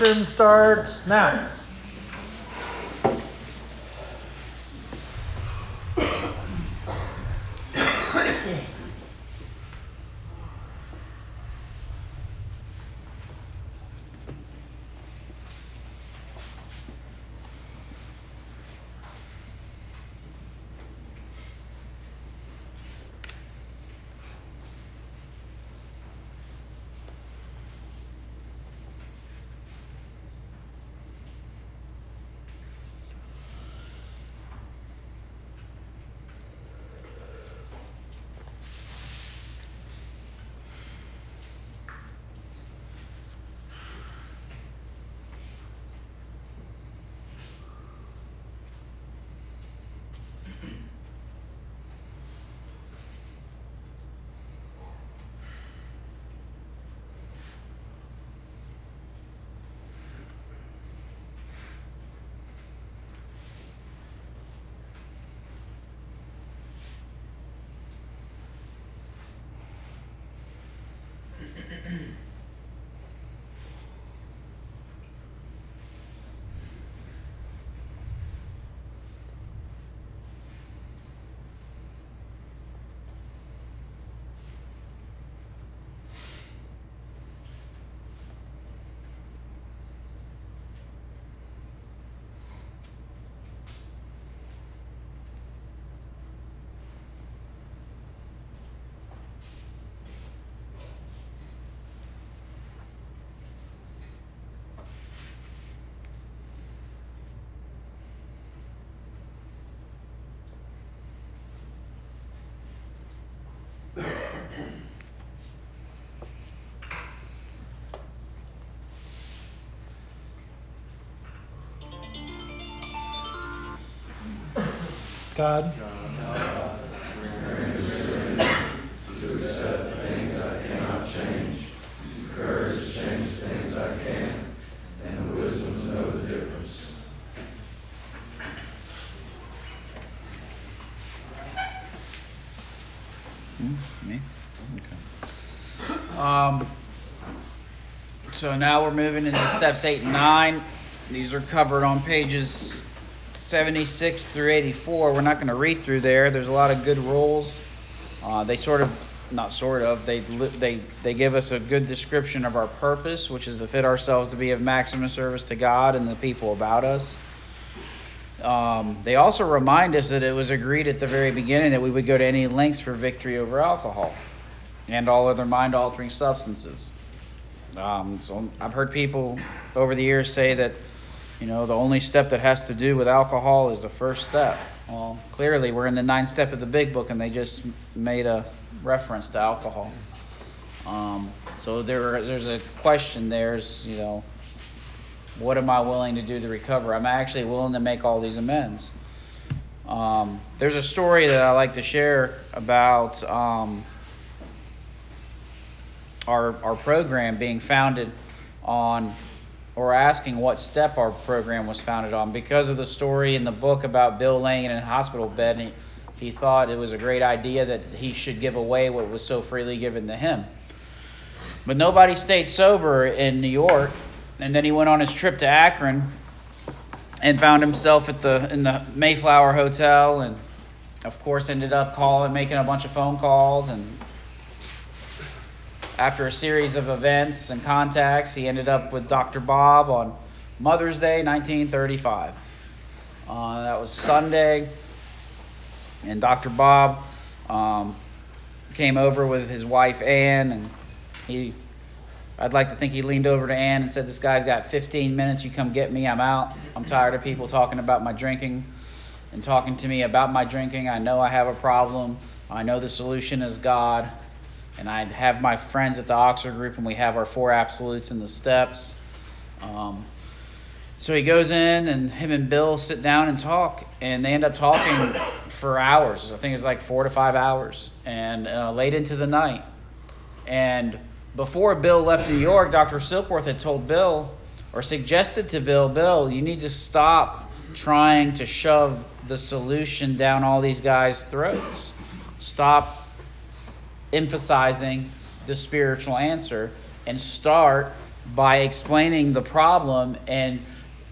portion starts now. God. Me? Okay. So now we're moving into steps 8 and 9. These are covered on pages 76 through 84. We're not going to read through there. There's a lot of good rules. They give us a good description of our purpose, which is to fit ourselves to be of maximum service to God and the people about us. They also remind us that it was agreed at the very beginning that we would go to any lengths for victory over alcohol and all other mind-altering substances. So I've heard people over the years say that, the only step that has to do with alcohol is the first step. Well, clearly we're in the 9th step of the big book, and they just made a reference to alcohol. So there's a question. There's, what am I willing to do to recover? I'm actually willing to make all these amends. There's a story that I like to share about our program being founded on, or asking what step our program was founded on, because of the story in the book about Bill laying in a hospital bed. And he thought it was a great idea that he should give away what was so freely given to him. But nobody stayed sober in New York. And then he went on his trip to Akron and found himself in the Mayflower Hotel, and of course ended up making a bunch of phone calls. And after a series of events and contacts, he ended up with Dr. Bob on Mother's Day, 1935. That was Sunday, and Dr. Bob came over with his wife Ann, and I'd like to think he leaned over to Ann and said, "This guy's got 15 minutes. You come get me. I'm out. I'm tired of people talking about my drinking and talking to me about my drinking. I know I have a problem. I know the solution is God. And I have my friends at the Oxford group, and we have our 4 absolutes in the steps." So he goes in, and him and Bill sit down and talk, and they end up talking for hours. I think it was like 4 to 5 hours, and late into the night. And before Bill left New York, Dr. Silkworth had told Bill, or suggested to Bill, you need to stop trying to shove the solution down all these guys' throats. Stop emphasizing the spiritual answer and start by explaining the problem and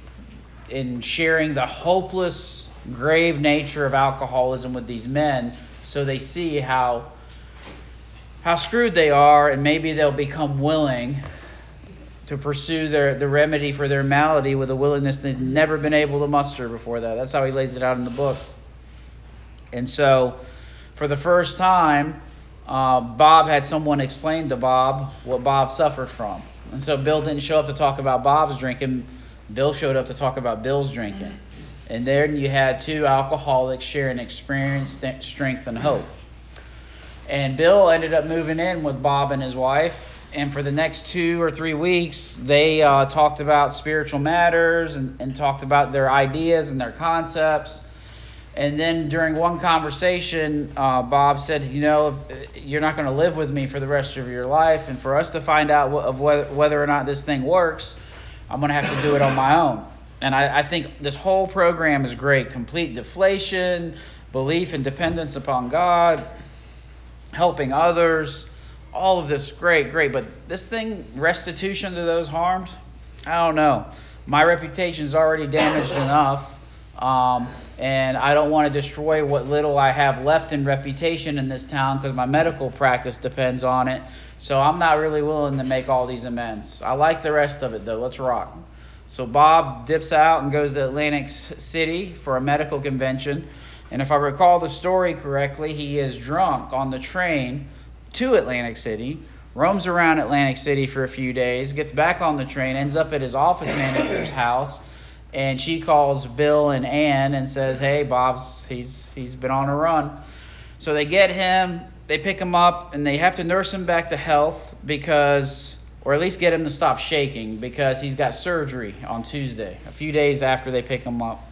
in sharing the hopeless, grave nature of alcoholism with these men, so they see how screwed they are, and maybe they'll become willing to pursue the remedy for their malady with a willingness they've never been able to muster before that. That's how he lays it out in the book. And so, for the first time, Bob had someone explain to Bob what Bob suffered from. And so Bill didn't show up to talk about Bob's drinking. Bill showed up to talk about Bill's drinking. And then you had two alcoholics sharing experience, strength, and hope. And Bill ended up moving in with Bob and his wife. And for the next 2 or 3 weeks, they talked about spiritual matters and talked about their ideas and their concepts. And then during one conversation, Bob said, you're not going to live with me for the rest of your life. And for us to find out whether or not this thing works, I'm going to have to do it on my own. And I think this whole program is great. Complete deflation, belief and dependence upon God, helping others, all of this, great. But this thing, restitution to those harmed, I don't know. My reputation is already damaged enough. And I don't want to destroy what little I have left in reputation in this town because my medical practice depends on it. So I'm not really willing to make all these amends. I like the rest of it, though. Let's rock. So Bob dips out and goes to Atlantic City for a medical convention. And if I recall the story correctly, he is drunk on the train to Atlantic City, roams around Atlantic City for a few days, gets back on the train, ends up at his office manager's house. And she calls Bill and Ann and says, hey, Bob's, he's been on a run. So they get him, they pick him up, and they have to nurse him back to health or at least get him to stop shaking because he's got surgery on Tuesday, a few days after they pick him up.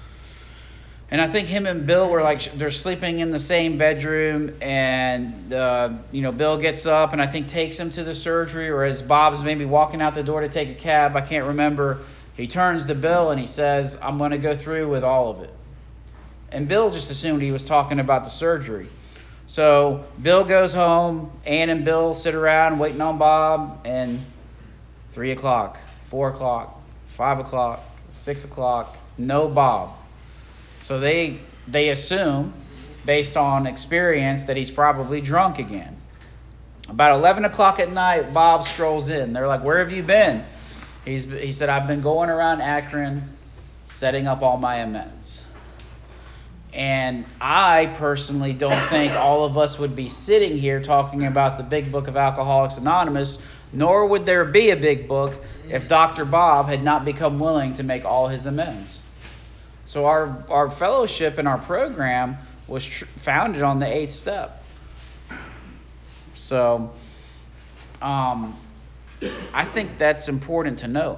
And I think him and Bill were they're sleeping in the same bedroom, and Bill gets up and I think takes him to the surgery, or as Bob's maybe walking out the door to take a cab, I can't remember. He turns to Bill and he says, I'm going to go through with all of it. And Bill just assumed he was talking about the surgery. So Bill goes home, Ann and Bill sit around waiting on Bob, and 3 o'clock, 4 o'clock, 5 o'clock, 6 o'clock, no Bob. So they assume, based on experience, that he's probably drunk again. About 11 o'clock at night, Bob strolls in. They're like, where have you been? He said, I've been going around Akron setting up all my amends. And I personally don't think all of us would be sitting here talking about the big book of Alcoholics Anonymous, nor would there be a big book if Dr. Bob had not become willing to make all his amends. So our fellowship and our program was founded on the 8th step. So I think that's important to note.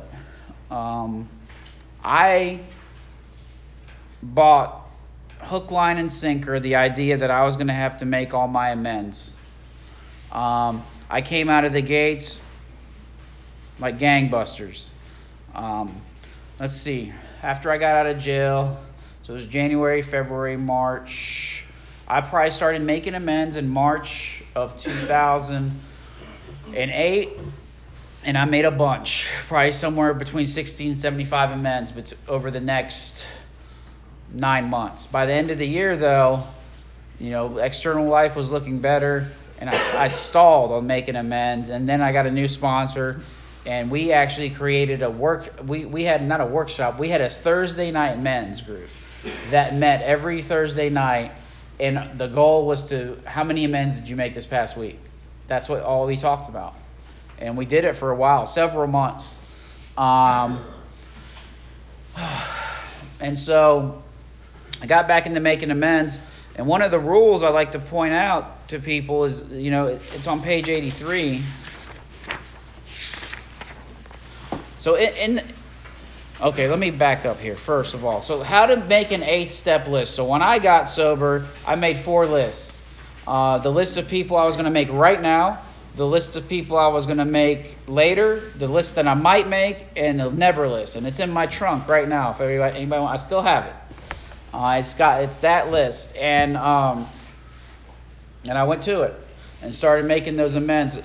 I bought hook, line, and sinker the idea that I was going to have to make all my amends. I came out of the gates like gangbusters. Let's see. After I got out of jail, so it was January, February, March. I probably started making amends in March of 2008. And I made a bunch, probably somewhere between 60 and 75 amends over the next 9 months. By the end of the year, though, external life was looking better, and I stalled on making amends. And then I got a new sponsor, and we actually created we had not a workshop, we had a Thursday night men's group that met every Thursday night, and the goal was how many amends did you make this past week? That's all we talked about. And we did it for a while, several months. And so I got back into making amends. And one of the rules I like to point out to people is, it's on page 83. So okay, let me back up here first of all. So how to make an 8th step list. So when I got sober, I made 4 lists. The list of people I was going to make right now, the list of people I was going to make later, the list that I might make, and the never list. And it's in my trunk right now. If anybody wants, I still have it. It's that list. And I went to it and started making those amends.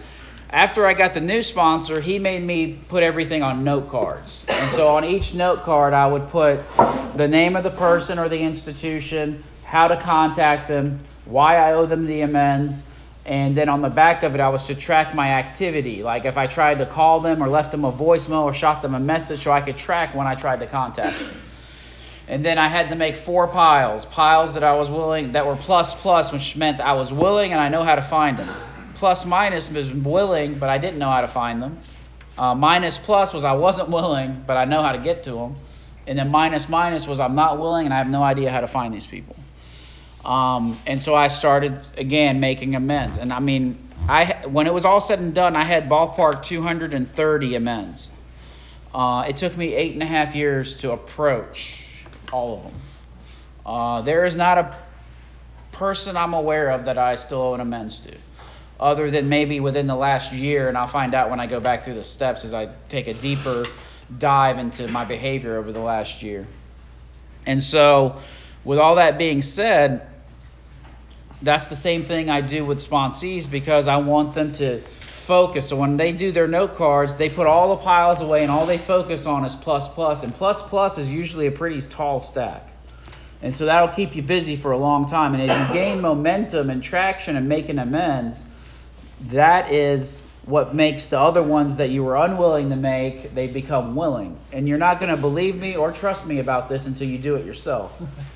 after I got the new sponsor, he made me put everything on note cards. And so on each note card, I would put the name of the person or the institution, how to contact them, why I owe them the amends, and then on the back of it, I was to track my activity. Like if I tried to call them or left them a voicemail or shot them a message so I could track when I tried to contact them. And then I had to make 4 piles that I was willing, that were plus, which meant I was willing and I know how to find them. Plus minus was willing, but I didn't know how to find them. Minus plus was I wasn't willing, but I know how to get to them. And then minus was I'm not willing and I have no idea how to find these people. And so I started, again, making amends. And I mean, when it was all said and done, I had ballpark 230 amends. It took me 8.5 years to approach all of them. There is not a person I'm aware of that I still owe an amends to, other than maybe within the last year, and I'll find out when I go back through the steps as I take a deeper dive into my behavior over the last year. And so, with all that being said, that's the same thing I do with sponsees because I want them to focus. So when they do their note cards, they put all the piles away and all they focus on is plus. And plus is usually a pretty tall stack. And so that'll keep you busy for a long time. And as you gain momentum and traction and making amends, that is what makes the other ones that you were unwilling to make, they become willing. And you're not going to believe me or trust me about this until you do it yourself.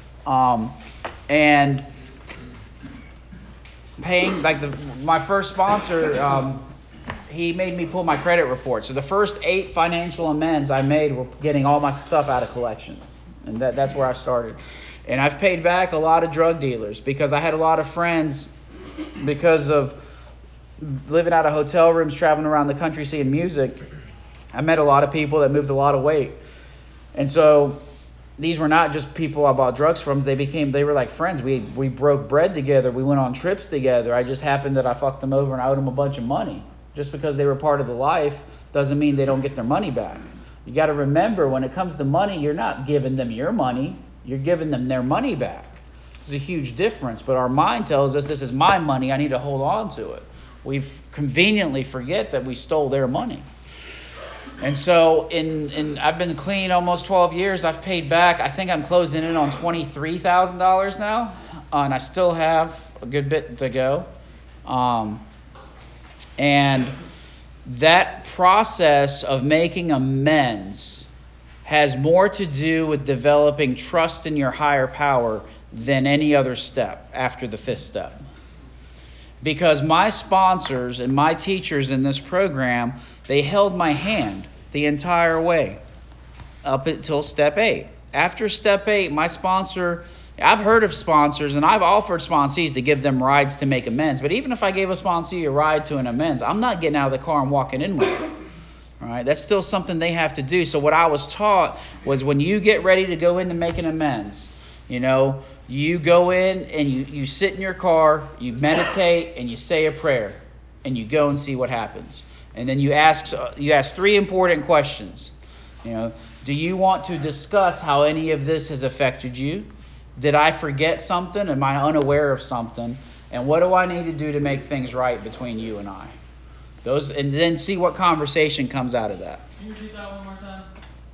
And paying, like my first sponsor, he made me pull my credit report. So the first 8 financial amends I made were getting all my stuff out of collections. And that's where I started. And I've paid back a lot of drug dealers because I had a lot of friends, because of living out of hotel rooms, traveling around the country, seeing music. I met a lot of people that moved a lot of weight. And so these were not just people I bought drugs from. They were like friends. We broke bread together. We went on trips together. I just happened that I fucked them over and I owed them a bunch of money. Just because they were part of the life doesn't mean they don't get their money back. You got to remember, when it comes to money, you're not giving them your money. You're giving them their money back. It's a huge difference. But our mind tells us, this is my money. I need to hold on to it. We conveniently forget that we stole their money. And so I've been clean almost 12 years. I've paid back, I think I'm closing in on $23,000 now. And I still have a good bit to go. And that process of making amends has more to do with developing trust in your higher power than any other step after the 5th step. Because my sponsors and my teachers in this program, they held my hand the entire way up until step 8. After step 8, my sponsor, I've heard of sponsors and I've offered sponsees to give them rides to make amends. But even if I gave a sponsee a ride to an amends, I'm not getting out of the car and walking in with it. All right, that's still something they have to do. So what I was taught was, when you get ready to go in to make an amends, you go in and you sit in your car, you meditate, and you say a prayer, and you go and see what happens. And then you ask 3 important questions. Do you want to discuss how any of this has affected you? Did I forget something? Am I unaware of something? And what do I need to do to make things right between you and I? And then see what conversation comes out of that. Can you repeat that one more time?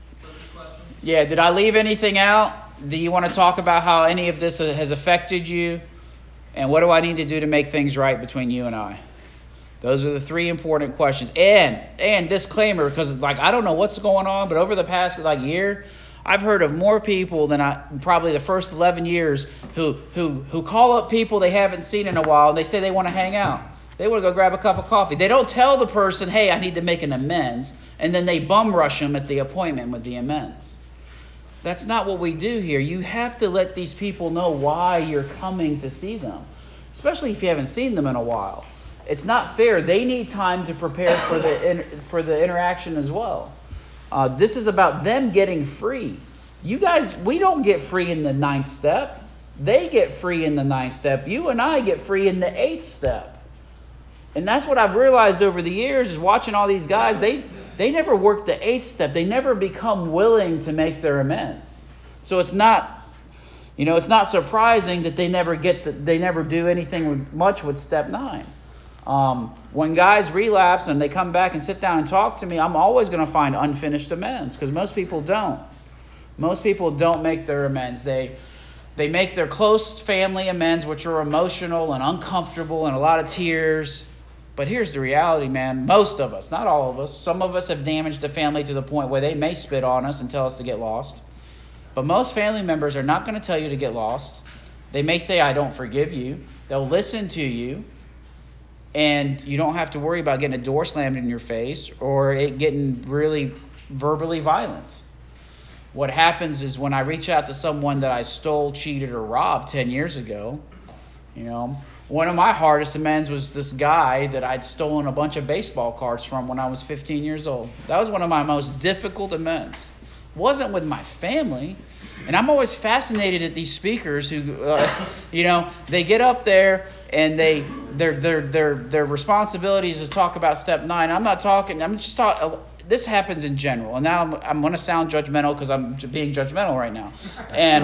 Yeah, did I leave anything out? Do you want to talk about how any of this has affected you? And what do I need to do to make things right between you and I? Those are the 3 important questions. And disclaimer, because I don't know what's going on, but over the past year, I've heard of more people than probably the first 11 years who call up people they haven't seen in a while, and they say they want to hang out. They want to go grab a cup of coffee. They don't tell the person, hey, I need to make an amends, and then they bum rush them at the appointment with the amends. That's not what we do here. You have to let these people know why you're coming to see them, especially if you haven't seen them in a while. It's not fair. They need time to prepare for the interaction as well. This is about them getting free. You guys, we don't get free in the 9th step. They get free in the 9th step. You and I get free in the 8th step. And that's what I've realized over the years, is watching all these guys. They never work the 8th step. They never become willing to make their amends. So it's not surprising that they never do anything much with step 9. When guys relapse and they come back and sit down and talk to me, I'm always going to find unfinished amends because most people don't. Most people don't make their amends. They make their close family amends, which are emotional and uncomfortable and a lot of tears. But here's the reality, man. Most of us, not all of us, some of us have damaged the family to the point where they may spit on us and tell us to get lost. But most family members are not going to tell you to get lost. They may say, I don't forgive you. They'll listen to you. And you don't have to worry about getting a door slammed in your face or it getting really verbally violent. What happens is when I reach out to someone that I stole, cheated, or robbed 10 years ago, one of my hardest amends was this guy that I'd stolen a bunch of baseball cards from when I was 15 years old. That was one of my most difficult amends. It wasn't with my family. And I'm always fascinated at these speakers who, they get up there and their responsibility is to talk about step 9. I'm just talking. This happens in general. And now I'm going to sound judgmental because I'm being judgmental right now. And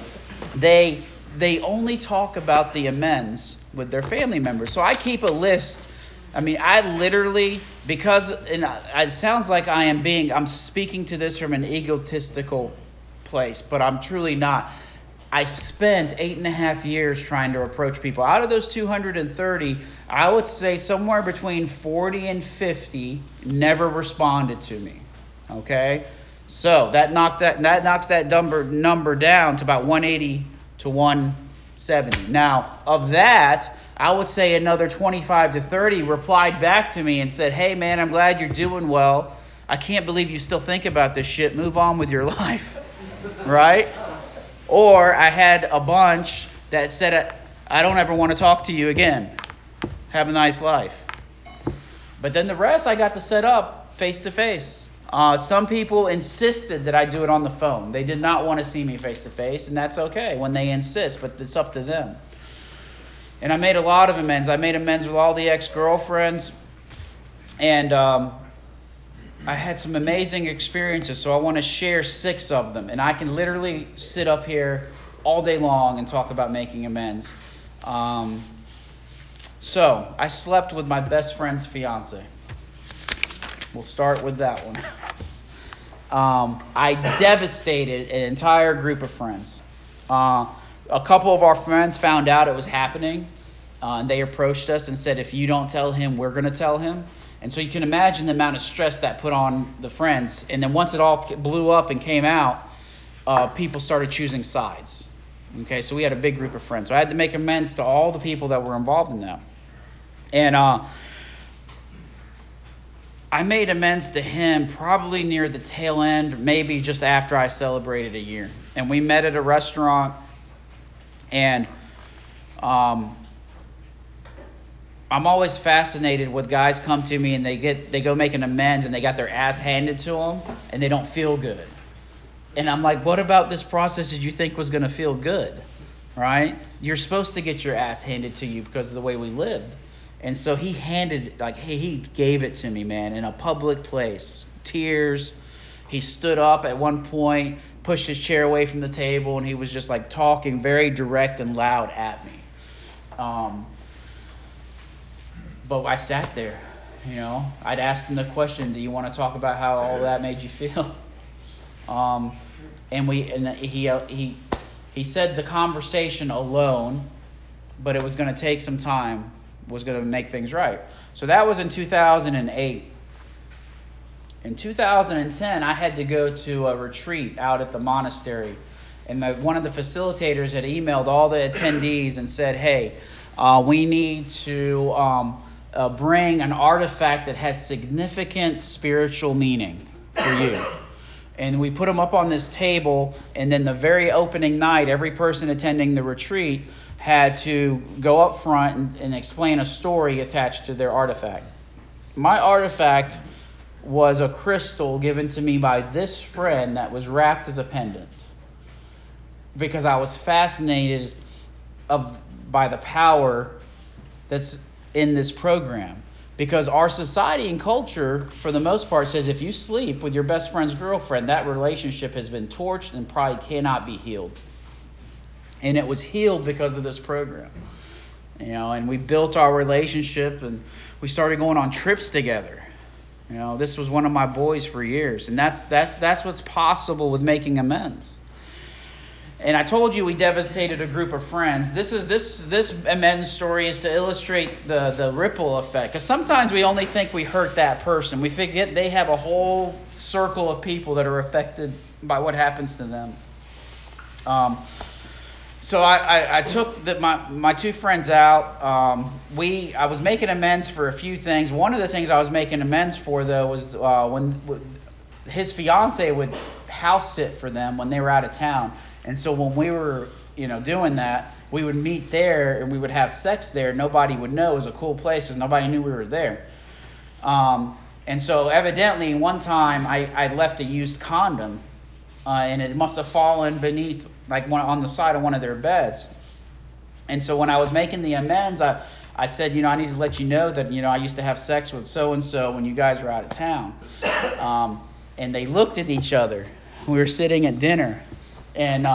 they only talk about the amends with their family members. So I keep a list. I literally, because it sounds like I'm speaking to this from an egotistical place, but I'm truly not. I spent 8.5 years trying to approach people. Out of those 230, I would say somewhere between 40 and 50 never responded to me. Okay? So that knocks that number down to about 180 to 170. Now, of that, I would say another 25 to 30 replied back to me and said, hey, man, I'm glad you're doing well. I can't believe you still think about this shit. Move on with your life. Right? Or I had a bunch that said, I don't ever want to talk to you again. Have a nice life. But then the rest I got to set up face to face. Some people insisted that I do it on the phone. They did not want to see me face to face, and that's okay when they insist, but it's up to them. And I made a lot of amends. I made amends with all the ex-girlfriends, and I had some amazing experiences, so I want to share 6 of them. And I can literally sit up here all day long and talk about making amends. So, I slept with my best friend's fiance. We'll start with that one. I devastated an entire group of friends. A couple of our friends found out it was happening, and they approached us and said, if you don't tell him, we're going to tell him. And so you can imagine the amount of stress that put on the friends. And then once it all blew up and came out, people started choosing sides. Okay, so we had a big group of friends. So I had to make amends to all the people that were involved in that. And I made amends to him probably near the tail end, maybe just after I celebrated a year. And we met at a restaurant, and I'm always fascinated with guys come to me and they go make an amends and they got their ass handed to them and they don't feel good. And I'm like, what about this process did you think was going to feel good? Right? You're supposed to get your ass handed to you because of the way we lived. And so he gave it to me, man, in a public place. Tears. He stood up at one point, pushed his chair away from the table, and he was just like talking very direct and loud at me. But I sat there, I'd asked him the question, do you want to talk about how all that made you feel? He said the conversation alone, but it was going to take some time, was going to make things right. So that was in 2008. In 2010, I had to go to a retreat out at the monastery. And one of the facilitators had emailed all the attendees and said, hey, we need to bring an artifact that has significant spiritual meaning for you. And we put them up on this table, and then the very opening night, every person attending the retreat had to go up front and explain a story attached to their artifact. My artifact was a crystal given to me by this friend that was wrapped as a pendant, because I was fascinated by the power that's in this program. Because our society and culture, for the most part, says if you sleep with your best friend's girlfriend, that relationship has been torched and probably cannot be healed. And it was healed because of this program. And we built our relationship, and we started going on trips together. This was one of my boys for years, and that's what's possible with making amends. And I told you we devastated a group of friends. This amends story is to illustrate the ripple effect. Because sometimes we only think we hurt that person. We forget they have a whole circle of people that are affected by what happens to them. So I took my two friends out. I was making amends for a few things. One of the things I was making amends for, though, was when his fiance would house sit for them when they were out of town. And so when we were, doing that, we would meet there and we would have sex there. Nobody would know. It was a cool place because nobody knew we were there. And so evidently one time I left a used condom and it must have fallen beneath, on the side of one of their beds. And so when I was making the amends, I said, I need to let you know that, I used to have sex with so-and-so when you guys were out of town. And they looked at each other. We were sitting at dinner. And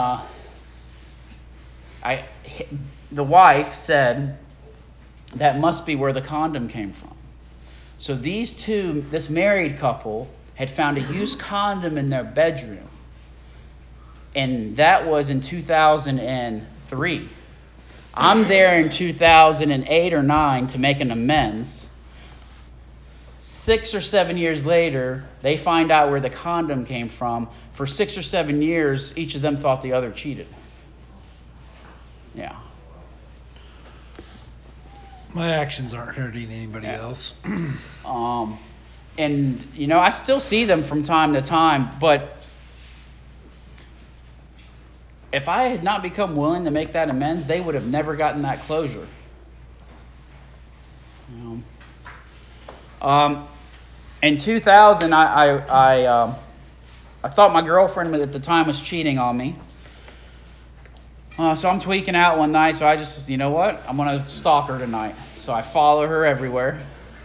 the wife said, that must be where the condom came from. So this married couple had found a used condom in their bedroom. And that was in 2003. I'm there in 2008 or 9 to make an amends. 6 or 7 years later, they find out where the condom came from. For 6 or 7 years, each of them thought the other cheated. Yeah. My actions aren't hurting anybody else. And, I still see them from time to time, but if I had not become willing to make that amends, they would have never gotten that closure. In 2000, I thought my girlfriend at the time was cheating on me. So I'm tweaking out one night, so I just, I'm going to stalk her tonight. So I follow her everywhere.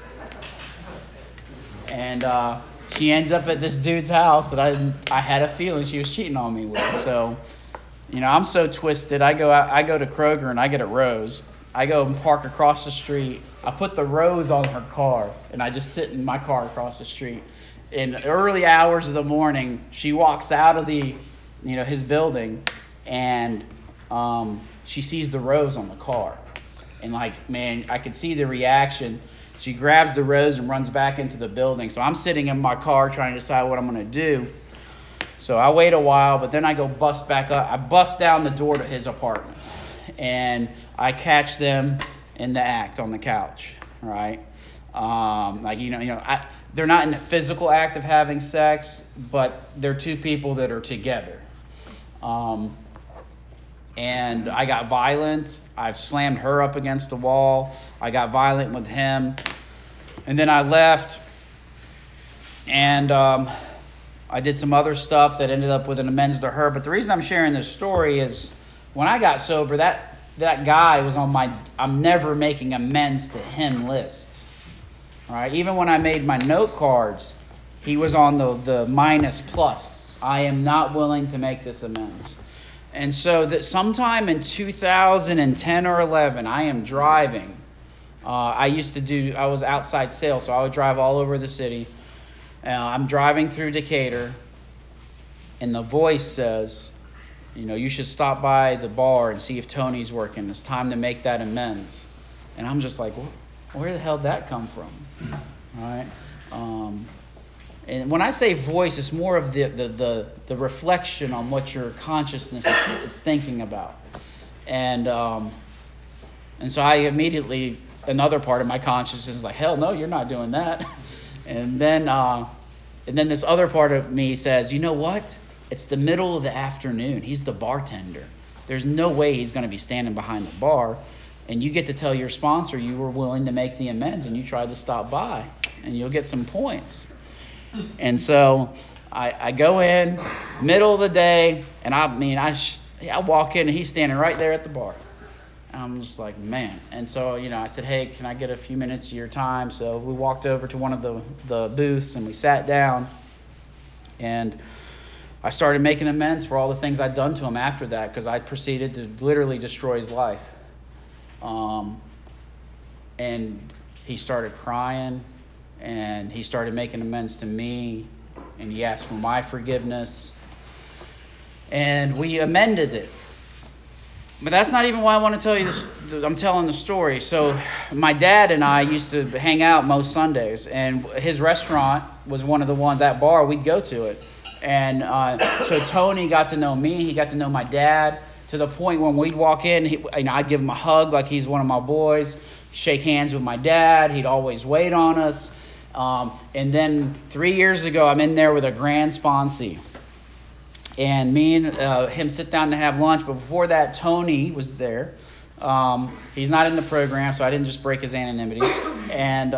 And she ends up at this dude's house that I had a feeling she was cheating on me with. So, I'm so twisted. I go to Kroger and I get a rose. I go and park across the street. I put the rose on her car, and I just sit in my car across the street. In early hours of the morning, she walks out of his building, and she sees the rose on the car. And I could see the reaction. She grabs the rose and runs back into the building. So I'm sitting in my car trying to decide what I'm going to do. So I wait a while, but then I go bust back up. I bust down the door to his apartment, and I catch them in the act on the couch, right? They're not in the physical act of having sex, but they're two people that are together. And I got violent. I've slammed her up against the wall. I got violent with him. And then I left, and I did some other stuff that ended up with an amends to her. But the reason I'm sharing this story is when I got sober, that guy was on my I'm never making amends to him list. All right? Even when I made my note cards, he was on the minus plus. I am not willing to make this amends. And so that sometime in 2010 or 11, I am driving. I was outside sales, so I would drive all over the city. I'm driving through Decatur, and the voice says, you should stop by the bar and see if Tony's working. It's time to make that amends. And I'm just like, where the hell did that come from? All right. And when I say voice, it's more of the reflection on what your consciousness is thinking about. And so I immediately, another part of my consciousness is like, hell no, you're not doing that. And then this other part of me says, you know what? It's the middle of the afternoon. He's the bartender. There's no way he's going to be standing behind the bar. And you get to tell your sponsor you were willing to make the amends and you tried to stop by. And you'll get some points. And so I go in, middle of the day, and I walk in and he's standing right there at the bar. And I'm just like, man. And so, I said, hey, can I get a few minutes of your time? So we walked over to one of the booths and we sat down. And I started making amends for all the things I'd done to him after that because I proceeded to literally destroy his life. And he started crying, and he started making amends to me, and he asked for my forgiveness, and we amended it. But that's not even why I want to tell you this. I'm telling the story. So my dad and I used to hang out most Sundays, and his restaurant was one of the ones, that bar, we'd go to it. And so Tony got to know me. He got to know my dad, to the point when we'd walk in, I'd give him a hug like he's one of my boys, shake hands with my dad. He'd always wait on us. And then 3 years ago, I'm in there with a grand sponsee. And me and him sit down to have lunch. But before that, Tony was there. He's not in the program, so I didn't just break his anonymity. And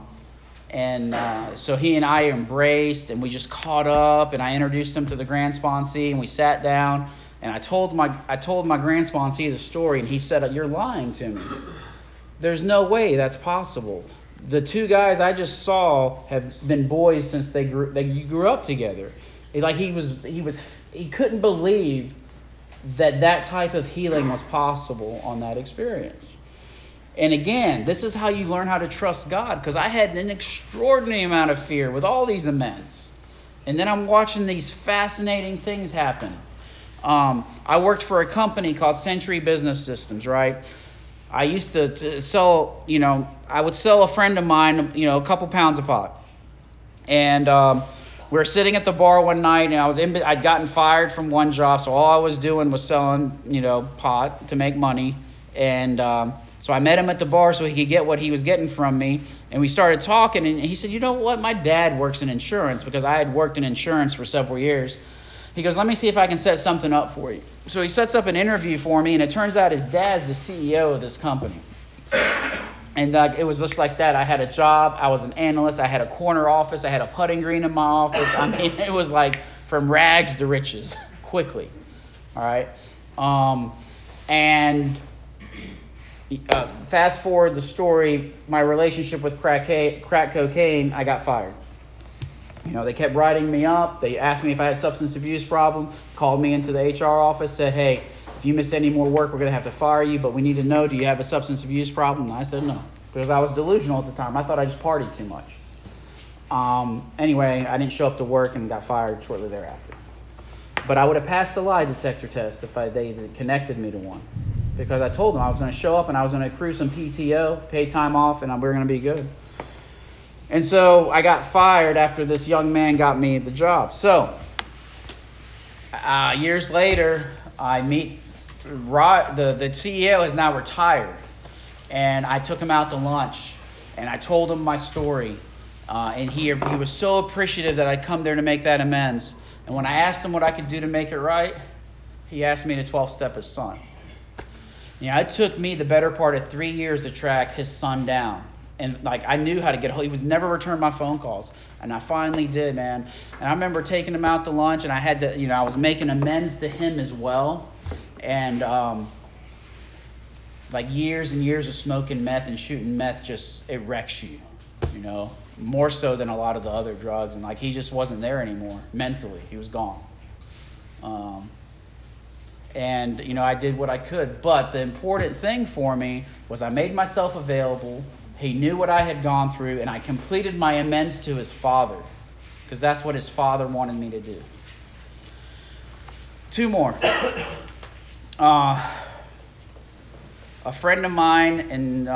so he and I embraced, and we just caught up. And I introduced him to the grand sponsee, and we sat down. And I told my grand sponsee the story, and he said, "You're lying to me. There's no way that's possible. The two guys I just saw have been boys since they grew up together." He couldn't believe that type of healing was possible on that experience. And again, this is how you learn how to trust God, because I had an extraordinary amount of fear with all these amends. And then I'm watching these fascinating things happen. I worked for a company called Century Business Systems, right? I used to sell, I would sell a friend of mine, a couple pounds of pot. And we were sitting at the bar one night, and I'd gotten fired from one job, so all I was doing was selling, pot to make money. And so I met him at the bar so he could get what he was getting from me. And we started talking, and he said, "You know what? My dad works in insurance," because I had worked in insurance for several years. He goes, "Let me see if I can set something up for you." So he sets up an interview for me, and it turns out his dad's the CEO of this company. And it was just like that. I had a job. I was an analyst. I had a corner office. I had a putting green in my office. I mean, it was like from rags to riches quickly. All right. And fast forward the story, my relationship with crack cocaine, I got fired. They kept writing me up. They asked me if I had a substance abuse problem, called me into the HR office, said, "Hey, if you miss any more work, we're going to have to fire you, but we need to know, do you have a substance abuse problem?" And I said no, because I was delusional at the time. I thought I just partied too much. Anyway, I didn't show up to work and got fired shortly thereafter. But I would have passed the lie detector test if they connected me to one, because I told them I was going to show up and I was going to accrue some PTO, pay time off, and we were going to be good. And so I got fired after this young man got me the job. So years later, I meet the CEO is now retired, and I took him out to lunch, and I told him my story, and he was so appreciative that I'd come there to make that amends. And when I asked him what I could do to make it right, he asked me to 12-step his son. It took me the better part of 3 years to track his son down. And I knew how to get a hold. He would never return my phone calls, and I finally did, man. And I remember taking him out to lunch, and I had to, I was making amends to him as well. And years and years of smoking meth and shooting meth, it wrecks you, more so than a lot of the other drugs. And he just wasn't there anymore mentally. He was gone. And I did what I could. But the important thing for me was I made myself available. He knew what I had gone through, and I completed my amends to his father, because that's what his father wanted me to do. 2 more. A friend of mine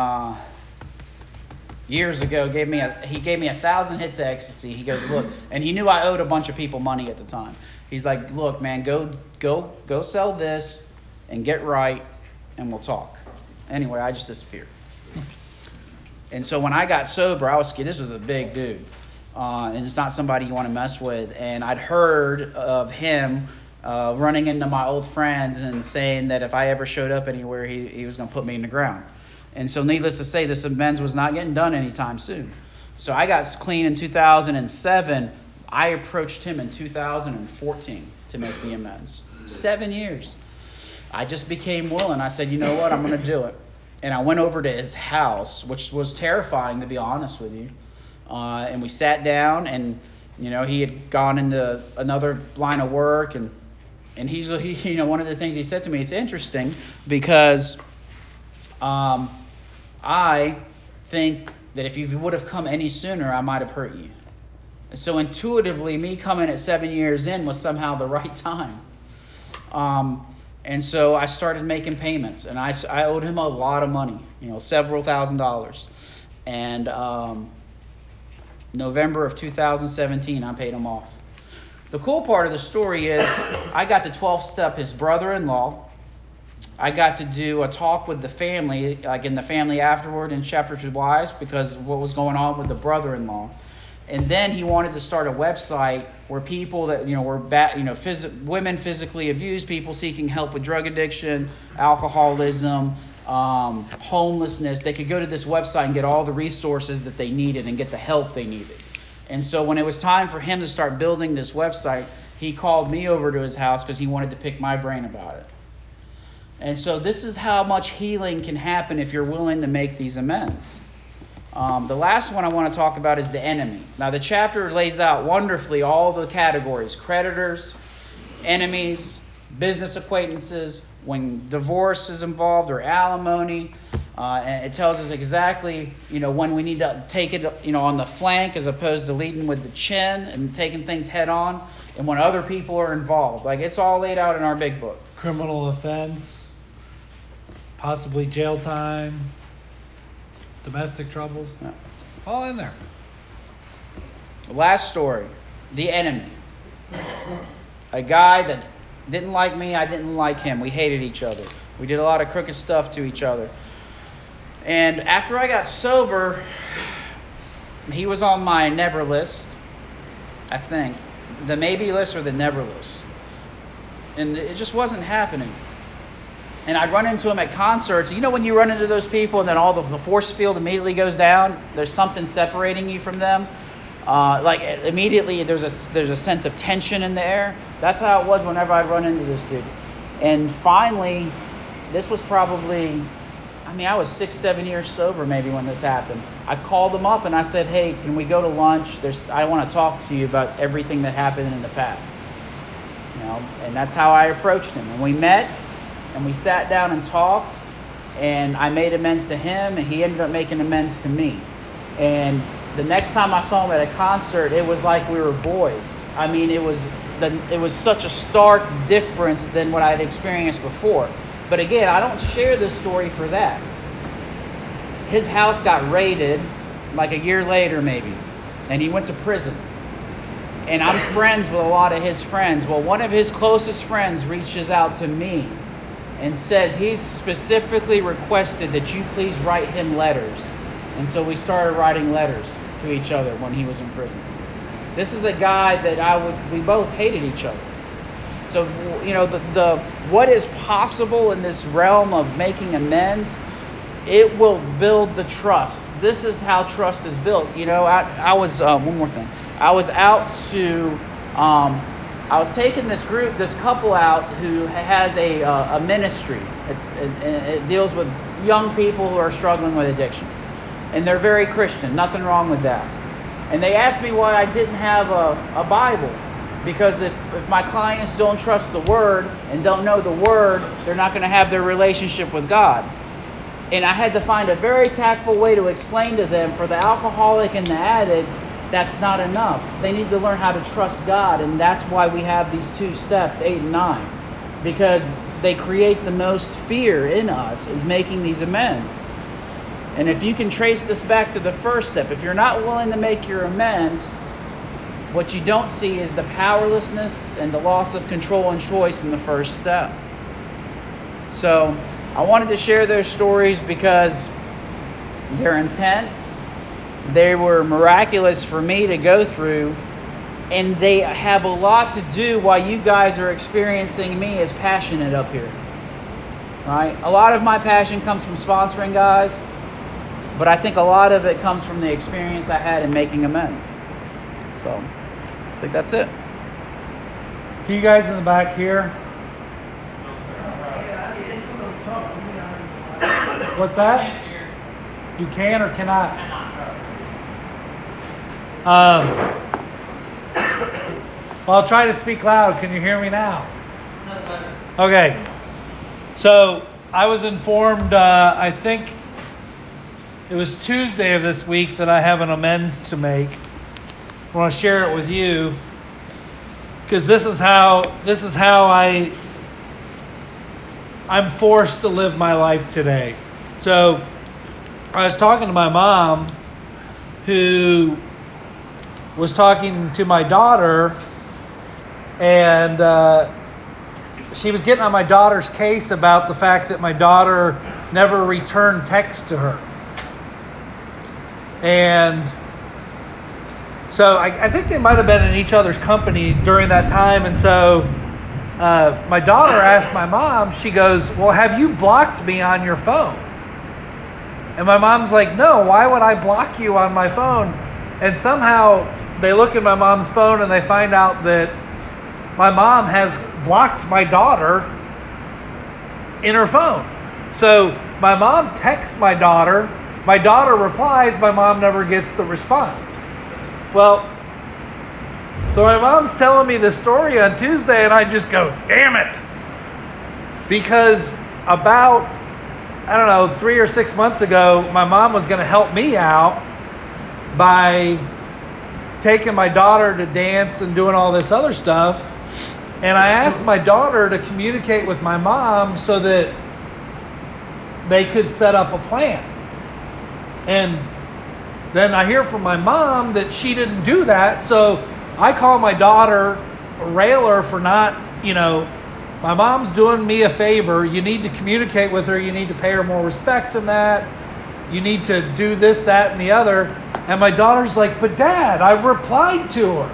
years ago gave me 1,000 hits of ecstasy. He goes, "Look," and he knew I owed a bunch of people money at the time. He's like, "Look, man, go sell this and get right, and we'll talk." Anyway, I just disappeared. And so when I got sober, I was scared. This was a big dude, and it's not somebody you want to mess with. And I'd heard of him running into my old friends and saying that if I ever showed up anywhere, he was going to put me in the ground. And so needless to say, this amends was not getting done anytime soon. So I got clean in 2007. I approached him in 2014 to make the amends. 7 years. I just became willing. I said, "You know what? I'm going to do it." And I went over to his house, which was terrifying, to be honest with you. And we sat down, and he had gone into another line of work, and he one of the things he said to me, it's interesting because I think that if you would have come any sooner, I might have hurt you. And so intuitively, me coming at 7 years in was somehow the right time. And so I started making payments, and I owed him a lot of money, several $1,000s. And November of 2017, I paid him off. The cool part of the story is I got to 12-step his brother-in-law. I got to do a talk with the family, like in the family afterward in Chapter 2 Wives, because of what was going on with the brother-in-law. And then he wanted to start a website where people that were women physically abused, people seeking help with drug addiction, alcoholism, homelessness, they could go to this website and get all the resources that they needed and get the help they needed. And so when it was time for him to start building this website, he called me over to his house because he wanted to pick my brain about it. And so this is how much healing can happen if you're willing to make these amends. The last one I want to talk about is the enemy. Now, the chapter lays out wonderfully all the categories: creditors, enemies, business acquaintances, when divorce is involved or alimony. And it tells us exactly, when we need to take it, on the flank as opposed to leading with the chin and taking things head on, and when other people are involved. Like, it's all laid out in our big book. Criminal offense, possibly jail time, domestic troubles, all in there. The last story, the enemy. A guy that didn't like me, I didn't like him. We hated each other. We did a lot of crooked stuff to each other. And after I got sober, he was on my never list, I think. The maybe list or the never list. And it just wasn't happening. And I'd run into him at concerts. When you run into those people and then all the force field immediately goes down, there's something separating you from them. Immediately there's a sense of tension in the air. That's how it was whenever I'd run into this dude. And finally, this was probably, I was 6-7 years sober maybe when this happened. I called him up and I said, hey, can we go to lunch? I want to talk to you about everything that happened in the past. And that's how I approached him. And we met. And we sat down and talked, and I made amends to him, and he ended up making amends to me. And the next time I saw him at a concert, it was like we were boys. It was such a stark difference than what I had experienced before. But again, I don't share this story for that. His house got raided like a year later maybe, and he went to prison. And I'm friends with a lot of his friends. Well, one of his closest friends reaches out to me and says he's specifically requested that you please write him letters. And so we started writing letters to each other when he was in prison. This is a guy that we both hated each other. So, the what is possible in this realm of making amends, it will build the trust. This is how trust is built. I was, one more thing. I was I was taking this couple out who has a ministry. It deals with young people who are struggling with addiction. And they're very Christian. Nothing wrong with that. And they asked me why I didn't have a Bible. Because if my clients don't trust the Word and don't know the Word, they're not going to have their relationship with God. And I had to find a very tactful way to explain to them, for the alcoholic and the addict, that's not enough. They need to learn how to trust God, and that's why we have these 2 steps, 8 and 9, because they create the most fear in us, is making these amends. And if you can trace this back to the first step, if you're not willing to make your amends, what you don't see is the powerlessness and the loss of control and choice in the first step. So I wanted to share those stories because they're intense. They were miraculous for me to go through, and they have a lot to do why you guys are experiencing me as passionate up here. Right? A lot of my passion comes from sponsoring guys, but I think a lot of it comes from the experience I had in making amends. So, I think that's it. Can you guys in the back hear? What's that? You can or cannot? Well, I'll try to speak loud. Can you hear me now? Okay. So I was informed, I think It was Tuesday of this week that I have an amends to make. I want to share it with you because this is how I'm forced to live my life today. So I was talking to my mom, who was talking to my daughter, and she was getting on my daughter's case about the fact that my daughter never returned text to her. And so I think they might have been in each other's company during that time. And so my daughter asked my mom, she goes, "Well, have you blocked me on your phone?" And my mom's like, "No, why would I block you on my phone?" And somehow they look at my mom's phone and they find out that my mom has blocked my daughter in her phone. So my mom texts my daughter replies, my mom never gets the response. Well, so my mom's telling me this story on Tuesday, and I just go, damn it. Because about, 3 or 6 months ago, my mom was going to help me out by taking my daughter to dance and doing all this other stuff. And I asked my daughter to communicate with my mom so that they could set up a plan. And then I hear from my mom that she didn't do that. So I call my daughter, rail her for not, my mom's doing me a favor. You need to communicate with her. You need to pay her more respect than that. You need to do this, that, and the other. And my daughter's like, "But Dad, I replied to her."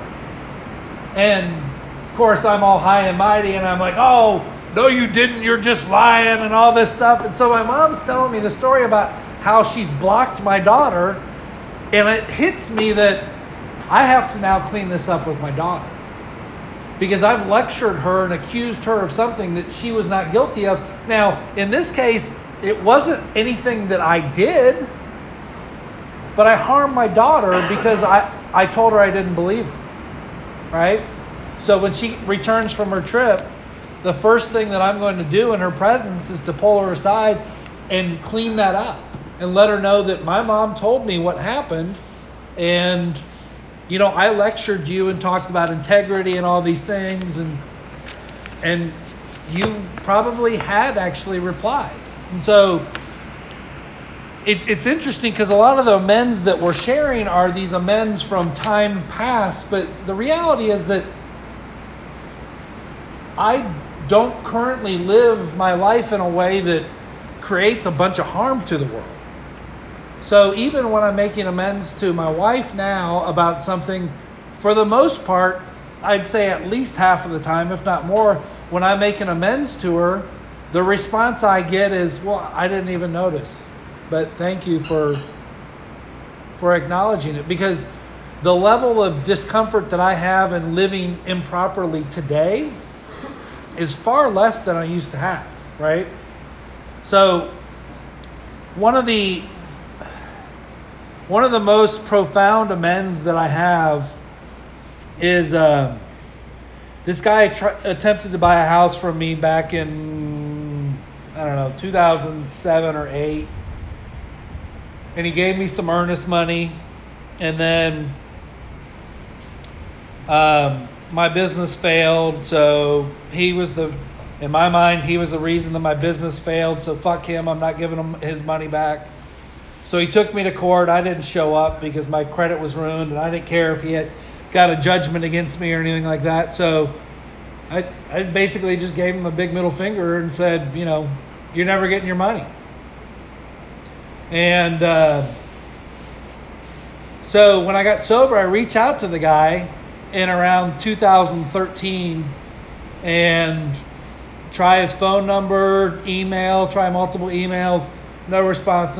And of course, I'm all high and mighty, and I'm like, "Oh, no, you didn't. You're just lying," and all this stuff. And so my mom's telling me the story about how she's blocked my daughter, and it hits me that I have to now clean this up with my daughter. Because I've lectured her and accused her of something that she was not guilty of. Now, in this case, it wasn't anything that I did, but I harmed my daughter because I told her I didn't believe her, right? So when she returns from her trip, the first thing that I'm going to do in her presence is to pull her aside and clean that up and let her know that my mom told me what happened, and I lectured you and talked about integrity and all these things, and you probably had actually replied. And so it's interesting because a lot of the amends that we're sharing are these amends from time past, but the reality is that I don't currently live my life in a way that creates a bunch of harm to the world. So even when I'm making amends to my wife now about something, for the most part, I'd say at least half of the time, if not more, when I make an amends to her, the response I get is, "Well, I didn't even notice, but thank you for acknowledging it." Because the level of discomfort that I have in living improperly today is far less than I used to have, right? So one of the most profound amends that I have is this guy attempted to buy a house from me back in, 2007 or 8. And he gave me some earnest money. And then my business failed. So in my mind, he was the reason that my business failed. So fuck him. I'm not giving him his money back. So he took me to court. I didn't show up because my credit was ruined, and I didn't care if he had got a judgment against me or anything like that. So I basically just gave him a big middle finger and said, you're never getting your money. And so when I got sober, I reached out to the guy in around 2013 and try his phone number, email, try multiple emails. No response.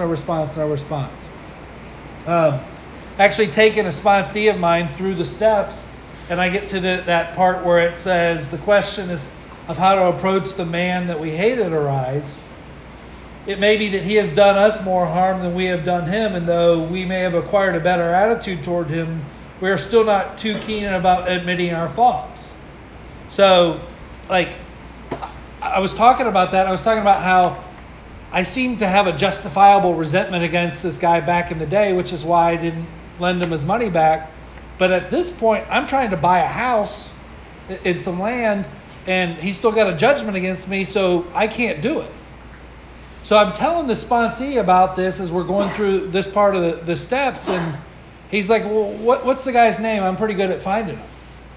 Actually taking a sponsee of mine through the steps, and I get to that part where it says the question is of how to approach the man that we hated arise. It may be that he has done us more harm than we have done him, and though we may have acquired a better attitude toward him, we are still not too keen about admitting our faults. So, I was talking about that. I was talking about how I seemed to have a justifiable resentment against this guy back in the day, which is why I didn't lend him his money back. But at this point, I'm trying to buy a house in some land, and he's still got a judgment against me, so I can't do it. So I'm telling the sponsee about this as we're going through this part of the steps, and he's like, well, what's the guy's name? I'm pretty good at finding him.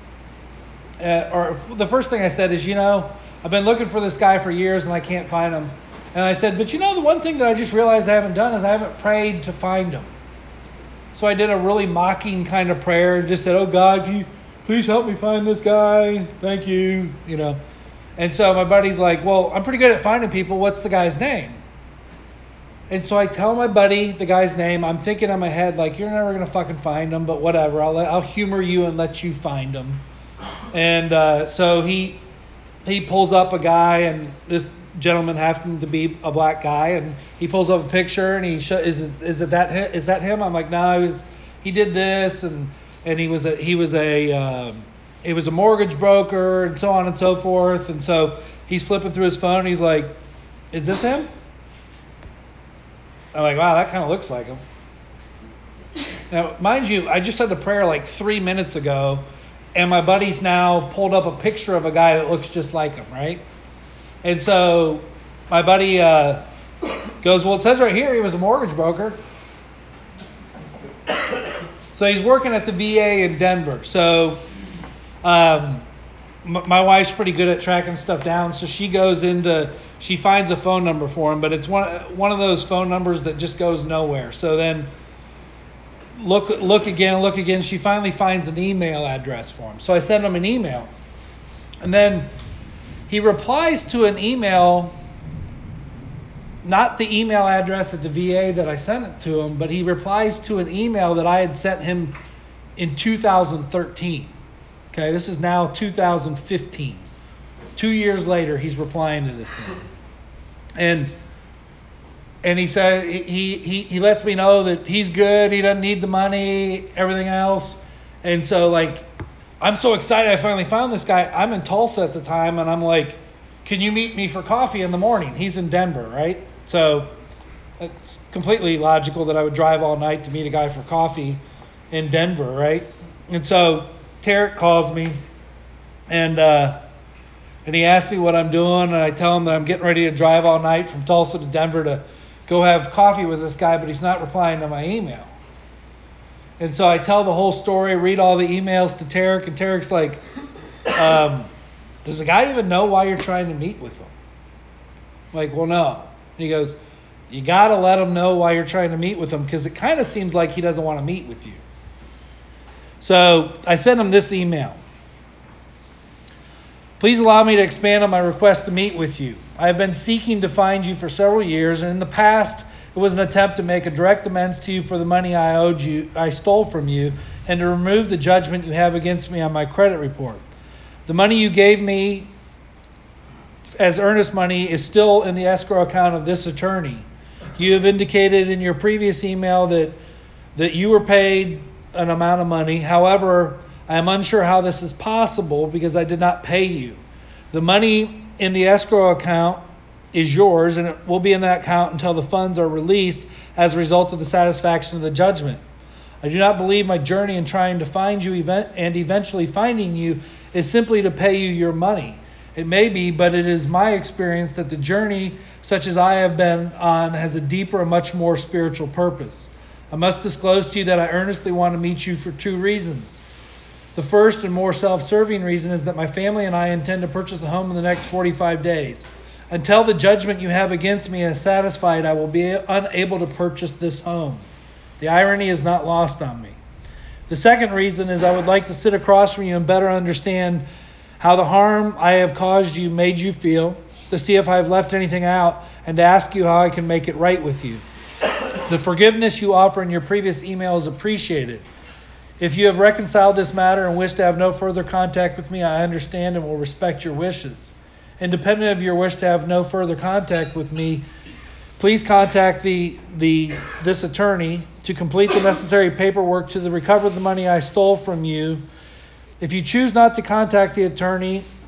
Or the first thing I said is, I've been looking for this guy for years and I can't find him. And I said, but the one thing that I just realized I haven't done is I haven't prayed to find him. So I did a really mocking kind of prayer and just said, oh God, can you please help me find this guy? Thank you, And so my buddy's like, well, I'm pretty good at finding people. What's the guy's name? And so I tell my buddy the guy's name. I'm thinking in my head, like, you're never going to fucking find him, but whatever. I'll humor you and let you find him. And so he pulls up a guy, and this gentleman happened to be a black guy, and he pulls up a picture, and is that him? I'm like, no, he did this, and he was a mortgage broker, and so on and so forth. And so he's flipping through his phone, and he's like, is this him? I'm like, wow, that kind of looks like him. Now, mind you, I just said the prayer like 3 minutes ago, and my buddy's now pulled up a picture of a guy that looks just like him, right? And so my buddy goes, well, it says right here he was a mortgage broker. So he's working at the VA in Denver. So my wife's pretty good at tracking stuff down. So she finds a phone number for him, but it's one of those phone numbers that just goes nowhere. So then look again. She finally finds an email address for him. So I send him an email. And then he replies to an email, not the email address at the VA that I sent it to him, but he replies to an email that I had sent him in 2013. Okay, this is now 2015. 2 years later, he's replying to this thing. And he said he lets me know that he's good, he doesn't need the money, everything else. And so, like, I'm so excited I finally found this guy. I'm in Tulsa at the time, and I'm like, can you meet me for coffee in the morning? He's in Denver, right? So it's completely logical that I would drive all night to meet a guy for coffee in Denver, right? And so Tarek calls me, and he asks me what I'm doing, and I tell him that I'm getting ready to drive all night from Tulsa to Denver to go have coffee with this guy, but he's not replying to my email. And so I tell the whole story, read all the emails to Tarek, and Tarek's like, does the guy even know why you're trying to meet with him? I'm like, well, no. And he goes, you got to let him know why you're trying to meet with him, because it kind of seems like he doesn't want to meet with you. So I sent him this email. Please allow me to expand on my request to meet with you. I have been seeking to find you for several years, and in the past, it was an attempt to make a direct amends to you for the money I stole from you, and to remove the judgment you have against me on my credit report. The money you gave me as earnest money is still in the escrow account of this attorney. You have indicated in your previous email that you were paid an amount of money. However, I am unsure how this is possible because I did not pay you. The money in the escrow account is yours, and it will be in that account until the funds are released as a result of the satisfaction of the judgment. I do not believe my journey in trying to find you and eventually finding you is simply to pay you your money. It may be, but it is my experience that the journey, such as I have been on, has a deeper and much more spiritual purpose. I must disclose to you that I earnestly want to meet you for 2 reasons. The first and more self-serving reason is that my family and I intend to purchase a home in the next 45 days. Until the judgment you have against me is satisfied, I will be unable to purchase this home. The irony is not lost on me. The second reason is I would like to sit across from you and better understand how the harm I have caused you made you feel, to see if I have left anything out, and to ask you how I can make it right with you. The forgiveness you offer in your previous email is appreciated. If you have reconciled this matter and wish to have no further contact with me, I understand and will respect your wishes. Independent of your wish to have no further contact with me, please contact this attorney to complete the necessary paperwork to recover the money I stole from you. If you choose not to contact the attorney,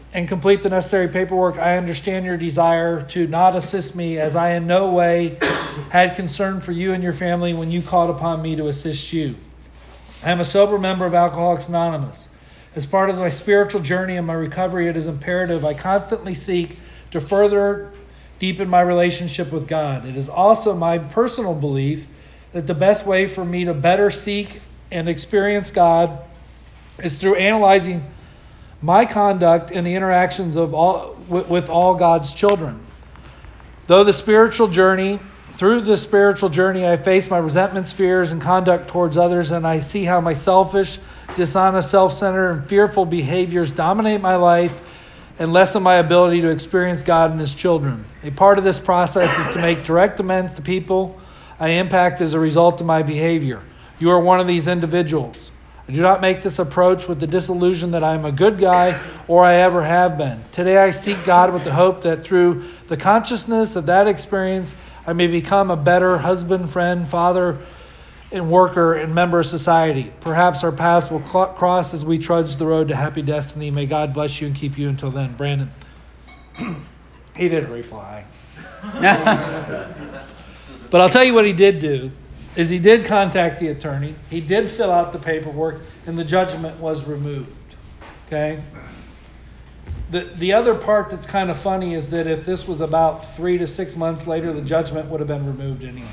and complete the necessary paperwork, I understand your desire to not assist me, as I in no way had concern for you and your family when you called upon me to assist you. I am a sober member of Alcoholics Anonymous. As part of my spiritual journey and my recovery, it is imperative I constantly seek to further deepen my relationship with God. It is also my personal belief that the best way for me to better seek and experience God is through analyzing my conduct and the interactions of with all God's children. Through the spiritual journey, I face my resentments, fears, and conduct towards others, and I see how my selfish, dishonest, self-centered, and fearful behaviors dominate my life and lessen my ability to experience God and His children. A part of this process is to make direct amends to people I impact as a result of my behavior. You are one of these individuals. I do not make this approach with the disillusion that I am a good guy or I ever have been. Today I seek God with the hope that through the consciousness of that experience, I may become a better husband, friend, father, and worker and member of society. Perhaps our paths will cross as we trudge the road to happy destiny. May God bless you and keep you until then. Brandon. He didn't reply. But I'll tell you what he did do. Is he did contact the attorney, he did fill out the paperwork, and the judgment was removed. Okay? The other part that's kind of funny is that if this was about 3 to 6 months later, the judgment would have been removed anyways.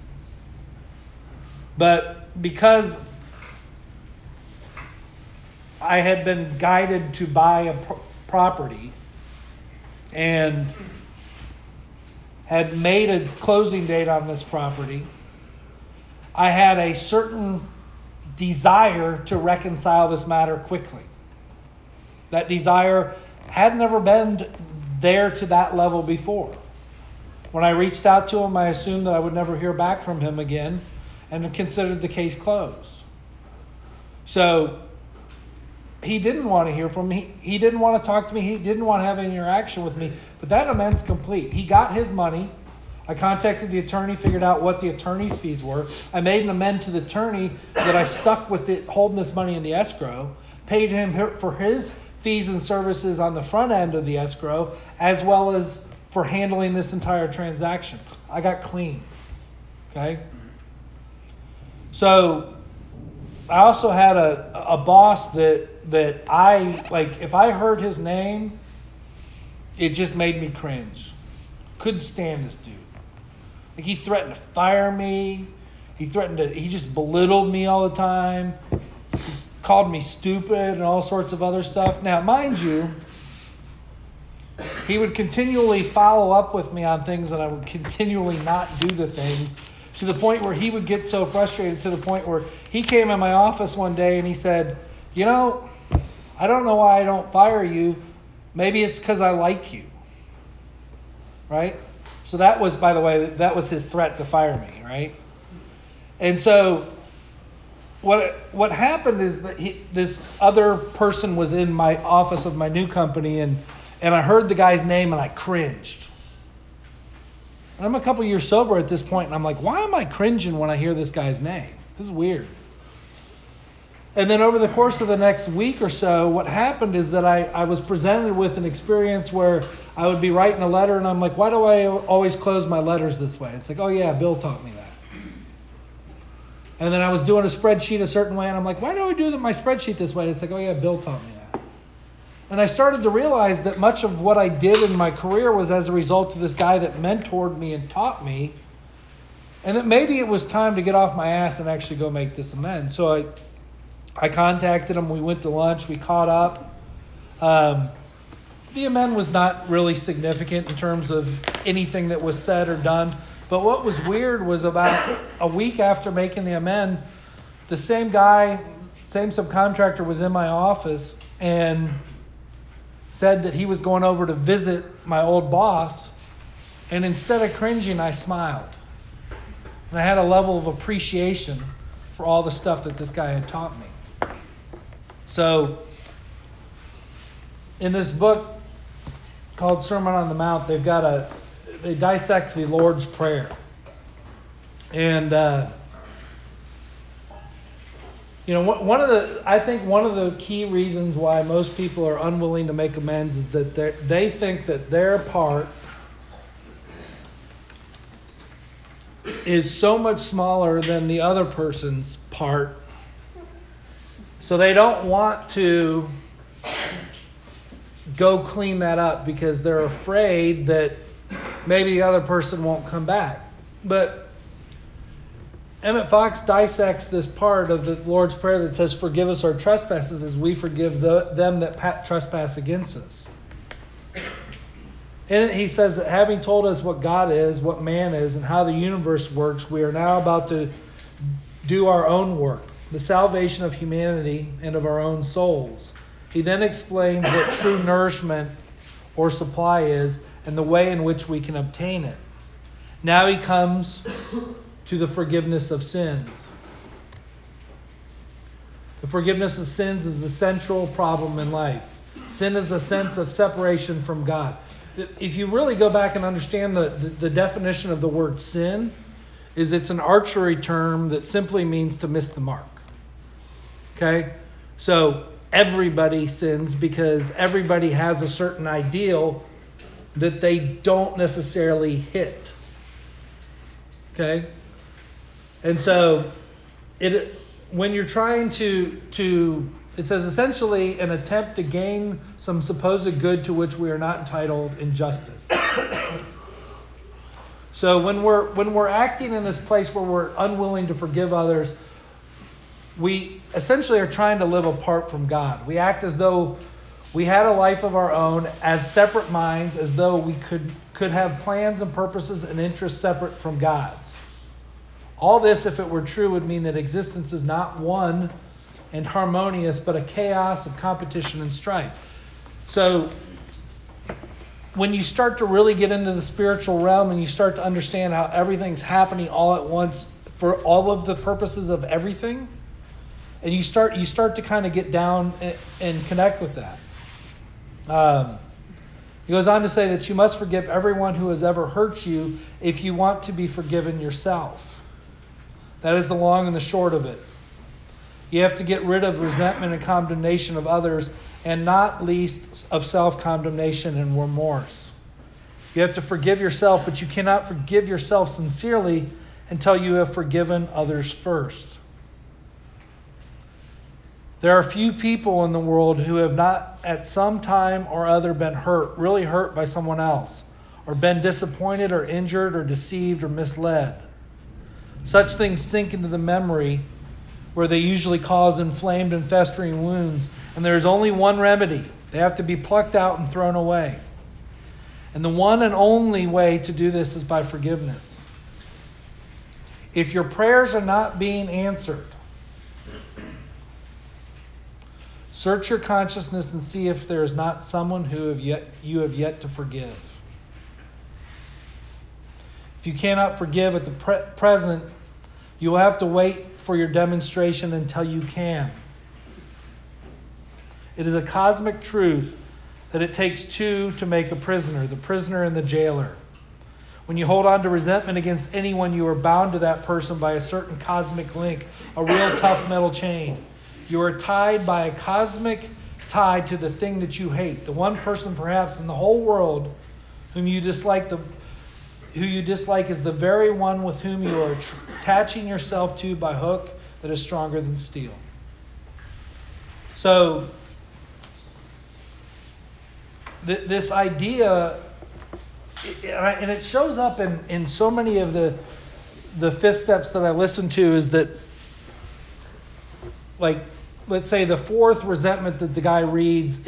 But because I had been guided to buy a property and had made a closing date on this property, I had a certain desire to reconcile this matter quickly. That desire had never been there to that level before. When I reached out to him, I assumed that I would never hear back from him again and considered the case closed. So he didn't want to hear from me. He didn't want to talk to me. He didn't want to have any interaction with me. But that amend's complete. He got his money. I contacted the attorney, figured out what the attorney's fees were. I made an amend to the attorney that I stuck with it, holding this money in the escrow, paid him for his fees and services on the front end of the escrow, as well as for handling this entire transaction. I got clean. Okay? So I also had a boss that I, like, if I heard his name, it just made me cringe. Couldn't stand this dude. Like, he threatened to fire me. He just belittled me all the time. He called me stupid and all sorts of other stuff. Now, mind you, he would continually follow up with me on things, and I would continually not do the things, to the point where he would get so frustrated, to the point where he came in my office one day and he said, I don't know why I don't fire you. Maybe it's because I like you. Right? So that was, by the way, that was his threat to fire me, right? And so what happened is that this other person was in my office of my new company, and I heard the guy's name and I cringed. And I'm a couple years sober at this point, and I'm like, why am I cringing when I hear this guy's name? This is weird. And then over the course of the next week or so, what happened is that I was presented with an experience where I would be writing a letter, and I'm like, why do I always close my letters this way? It's like, oh yeah, Bill taught me that. And then I was doing a spreadsheet a certain way, and I'm like, why do I do my spreadsheet this way? And it's like, oh yeah, Bill taught me that. And I started to realize that much of what I did in my career was as a result of this guy that mentored me and taught me, and that maybe it was time to get off my ass and actually go make this amends. So I contacted him. We went to lunch. We caught up. The amend was not really significant in terms of anything that was said or done. But what was weird was about a week after making the amend, the same guy, same subcontractor was in my office and said that he was going over to visit my old boss. And instead of cringing, I smiled. And I had a level of appreciation for all the stuff that this guy had taught me. So, in this book called Sermon on the Mount, they dissect the Lord's Prayer. And I think one of the key reasons why most people are unwilling to make amends is that they think that their part is so much smaller than the other person's part. So they don't want to go clean that up because they're afraid that maybe the other person won't come back. But Emmett Fox dissects this part of the Lord's Prayer that says, forgive us our trespasses as we forgive them that trespass against us. In it, he says that having told us what God is, what man is, and how the universe works, we are now about to do our own work, the salvation of humanity and of our own souls. He then explains what true nourishment or supply is and the way in which we can obtain it. Now he comes to the forgiveness of sins. The forgiveness of sins is the central problem in life. Sin is a sense of separation from God. If you really go back and understand the definition of the word sin, is it's an archery term that simply means to miss the mark. Okay? So everybody sins because everybody has a certain ideal that they don't necessarily hit. Okay? And so when you're trying to it says essentially an attempt to gain some supposed good to which we are not entitled in justice. So when we're acting in this place where we're unwilling to forgive others, we essentially are trying to live apart from God. We act as though we had a life of our own as separate minds, as though we could have plans and purposes and interests separate from God's. All this, if it were true, would mean that existence is not one and harmonious, but a chaos of competition and strife. So when you start to really get into the spiritual realm and you start to understand how everything's happening all at once for all of the purposes of everything, and you start to kind of get down and connect with that. He goes on to say that you must forgive everyone who has ever hurt you if you want to be forgiven yourself. That is the long and the short of it. You have to get rid of resentment and condemnation of others, and not least of self-condemnation and remorse. You have to forgive yourself, but you cannot forgive yourself sincerely until you have forgiven others first. There are few people in the world who have not at some time or other been hurt, really hurt by someone else, or been disappointed or injured or deceived or misled. Such things sink into the memory where they usually cause inflamed and festering wounds, and there is only one remedy. They have to be plucked out and thrown away. And the one and only way to do this is by forgiveness. If your prayers are not being answered, search your consciousness and see if there is not someone who you have yet to forgive. If you cannot forgive at the present, you will have to wait for your demonstration until you can. It is a cosmic truth that it takes two to make a prisoner, the prisoner and the jailer. When you hold on to resentment against anyone, you are bound to that person by a certain cosmic link, a real tough metal chain. You are tied by a cosmic tie to the thing that you hate, the one person perhaps in the whole world whom you dislike is the very one with whom you are attaching yourself to by hook that is stronger than steel. So, this idea, and it shows up in so many of the fifth steps that I listen to, is that, like, let's say the fourth resentment that the guy reads,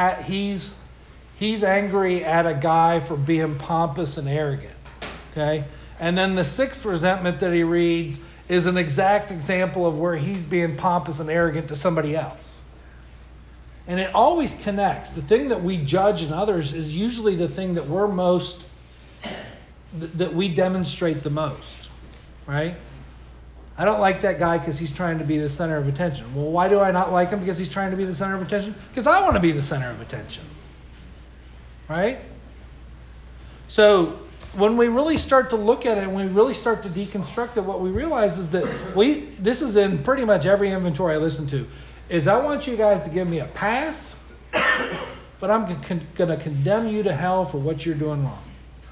he's angry at a guy for being pompous and arrogant. Okay? And then the sixth resentment that he reads is an exact example of where he's being pompous and arrogant to somebody else. And it always connects. The thing that we judge in others is usually the thing that that we demonstrate the most. Right? I don't like that guy because he's trying to be the center of attention. Well, why do I not like him? Because he's trying to be the center of attention? Because I want to be the center of attention. Right? So when we really start to look at it and we really start to deconstruct it, what we realize is that this is in pretty much every inventory I listen to, is I want you guys to give me a pass, but I'm going to condemn you to hell for what you're doing wrong.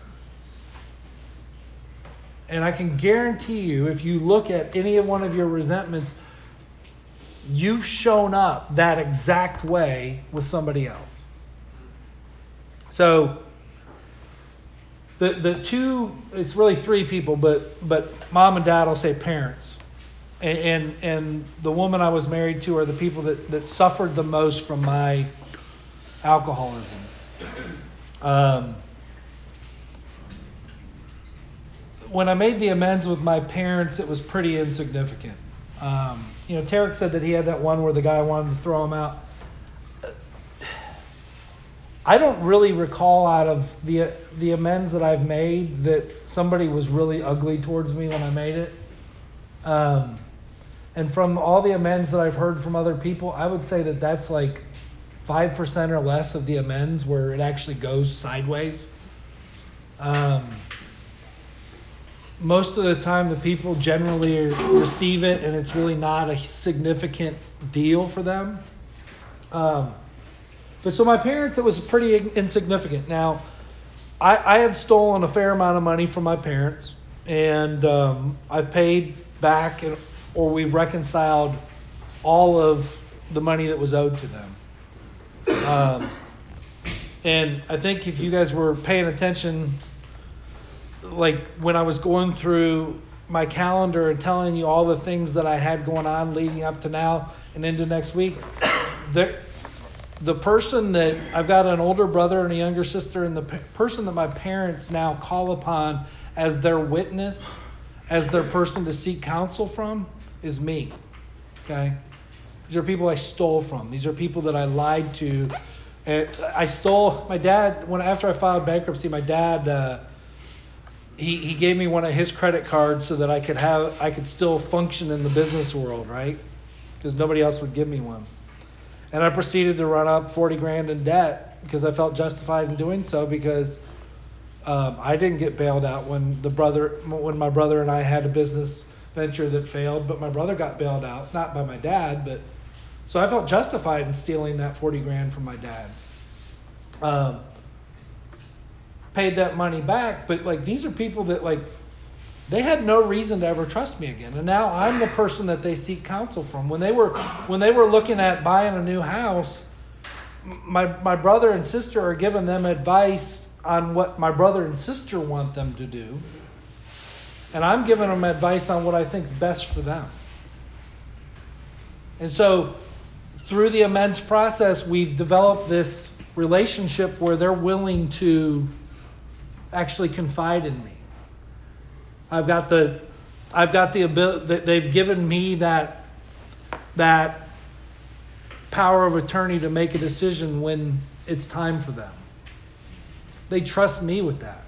And I can guarantee you, if you look at any one of your resentments, you've shown up that exact way with somebody else. So the two, it's really three people, but mom and dad will say parents. And the woman I was married to are the people that suffered the most from my alcoholism. When I made the amends with my parents, it was pretty insignificant. Tarek said that he had that one where the guy wanted to throw him out. I don't really recall out of the amends that I've made that somebody was really ugly towards me when I made it. And from all the amends that I've heard from other people, I would say that that's like 5% or less of the amends where it actually goes sideways. Most of the time, the people generally receive it, and it's really not a significant deal for them. But so my parents, it was pretty insignificant. Now, I had stolen a fair amount of money from my parents, and I've paid back, or we've reconciled all of the money that was owed to them. And I think if you guys were paying attention, like when I was going through my calendar and telling you all the things that I had going on leading up to now and into next week, the person that I've got an older brother and a younger sister, and the person that my parents now call upon as their witness, as their person to seek counsel from, is me. Okay? These are people I stole from. These are people that I lied to. And I stole my dad after I filed bankruptcy. My dad he gave me one of his credit cards so that I could still function in the business world, right? Because nobody else would give me one. And I proceeded to run up $40,000 in debt because I felt justified in doing so, because I didn't get bailed out when my brother and I had a business venture that failed, but my brother got bailed out, not by my dad, but so I felt justified in stealing that $40,000 from my dad. Paid that money back, but like these are people that like they had no reason to ever trust me again, and now I'm the person that they seek counsel from. When they were looking at buying a new house, my brother and sister are giving them advice on what my brother and sister want them to do, and I'm giving them advice on what I think is best for them. And so through the amends process, we've developed this relationship where they're willing to actually confide in me. I've got the ability that they've given me that power of attorney to make a decision when it's time for them. They trust me with that.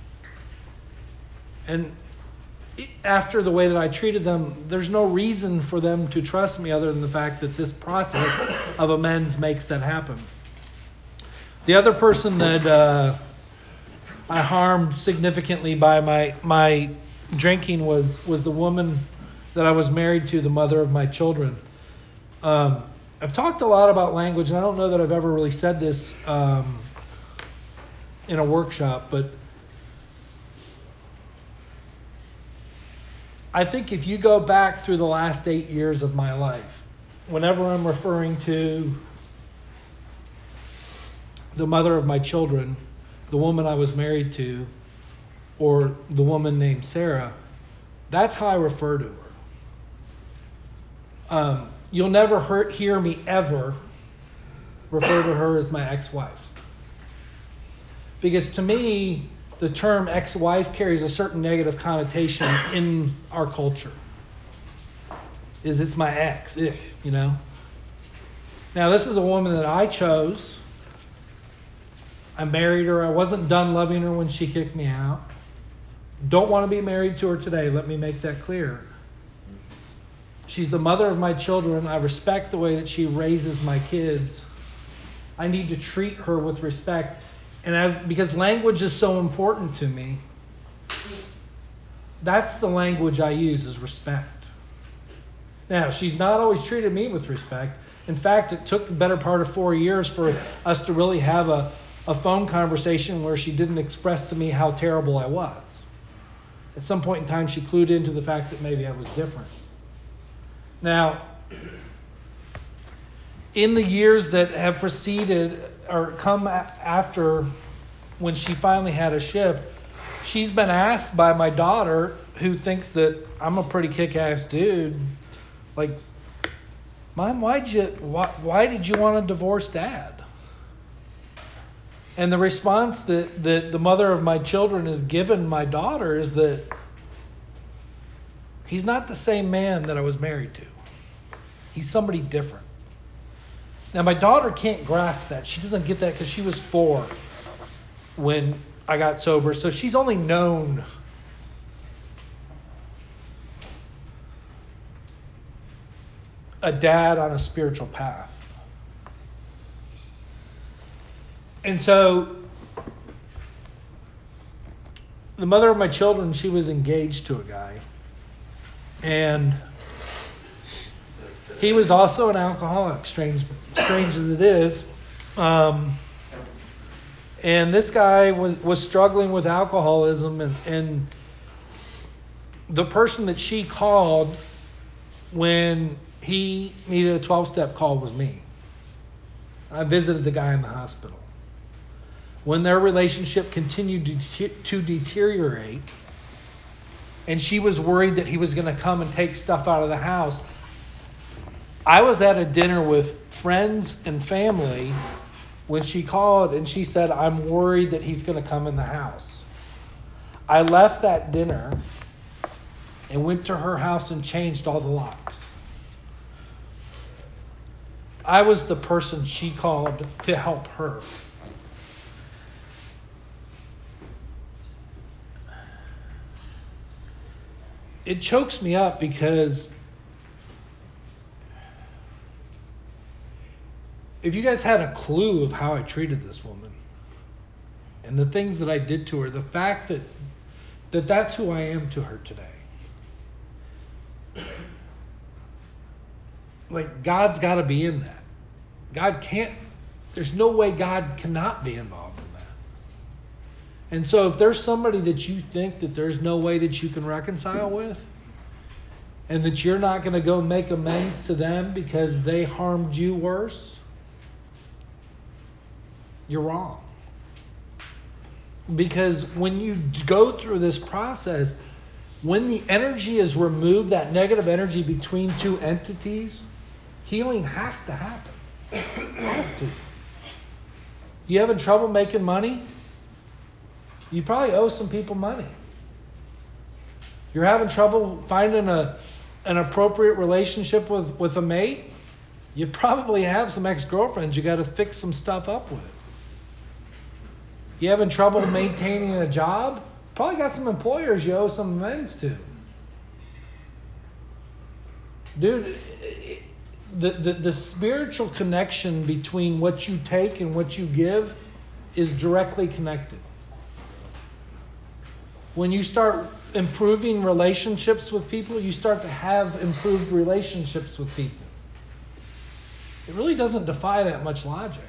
And after the way that I treated them, there's no reason for them to trust me other than the fact that this process of amends makes that happen. The other person that I harmed significantly by my drinking was the woman that I was married to, the mother of my children. I've talked a lot about language, and I don't know that I've ever really said this in a workshop, but I think if you go back through the last 8 years of my life, whenever I'm referring to the mother of my children, the woman I was married to, or the woman named Sarah, that's how I refer to her. You'll never hear me ever refer to her as my ex-wife. Because to me, the term ex-wife carries a certain negative connotation in our culture. It's my ex, you know. Now, this is a woman that I chose. I married her. I wasn't done loving her when she kicked me out. Don't want to be married to her today. Let me make that clear. She's the mother of my children. I respect the way that she raises my kids. I need to treat her with respect. And because language is so important to me, That's the language I use, is respect. Now, she's not always treated me with respect. In fact, it took the better part of 4 years for us to really have a phone conversation where she didn't express to me how terrible I was. At some point in time, she clued into the fact that maybe I was different. Now, in the years that have preceded or come after when she finally had a shift, she's been asked by my daughter, who thinks that I'm a pretty kick-ass dude, like, Mom, why did you want to divorce Dad? And the response that the mother of my children has given my daughter is that he's not the same man that I was married to. He's somebody different. Now, my daughter can't grasp that. She doesn't get that because she was 4 when I got sober. So she's only known a dad on a spiritual path. And so the mother of my children, she was engaged to a guy. And he was also an alcoholic, strange as it is. And this guy was struggling with alcoholism, and the person that she called when he needed a 12-step call was me. I visited the guy in the hospital. When their relationship continued to deteriorate, and she was worried that he was going to come and take stuff out of the house, I was at a dinner with friends and family when she called and she said, I'm worried that he's going to come in the house. I left that dinner and went to her house and changed all the locks. I was the person she called to help her. It chokes me up because if you guys had a clue of how I treated this woman and the things that I did to her, the fact that that's who I am to her today. Like, God's got to be in that. There's no way God cannot be involved in that. And so if there's somebody that you think that there's no way that you can reconcile with, and that you're not going to go make amends to them because they harmed you worse, you're wrong. Because when you go through this process, when the energy is removed, that negative energy between two entities, healing has to happen. It has to. You having trouble making money? You probably owe some people money. You're having trouble finding an appropriate relationship with a mate? You probably have some ex-girlfriends you got to fix some stuff up with. You having trouble maintaining a job? Probably got some employers you owe some amends to. Dude, the spiritual connection between what you take and what you give is directly connected. When you start improving relationships with people, you start to have improved relationships with people. It really doesn't defy that much logic.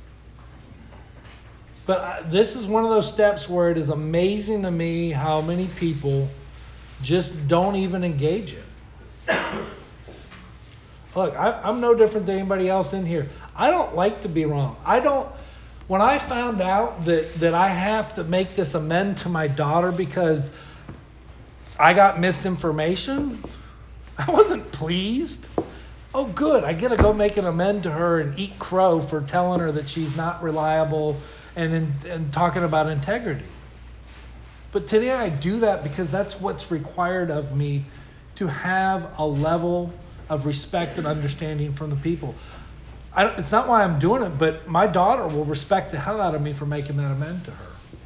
But this is one of those steps where it is amazing to me how many people just don't even engage it. Look, I'm no different than anybody else in here. I don't like to be wrong. When I found out that I have to make this amend to my daughter because I got misinformation, I wasn't pleased. Oh, good. I get to go make an amend to her and eat crow for telling her that she's not reliable and talking about integrity. But today I do that because that's what's required of me to have a level of respect and understanding from the people. It's not why I'm doing it, but my daughter will respect the hell out of me for making that amend to her.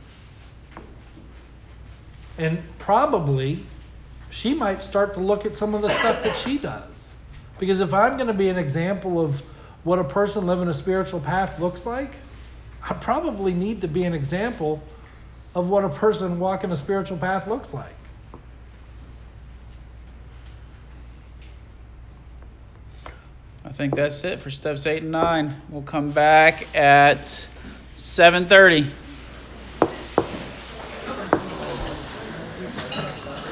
And probably she might start to look at some of the stuff that she does. Because if I'm going to be an example of what a person living a spiritual path looks like, I probably need to be an example of what a person walking a spiritual path looks like. think that's it for steps 8 and 9. We'll come back at 7:30.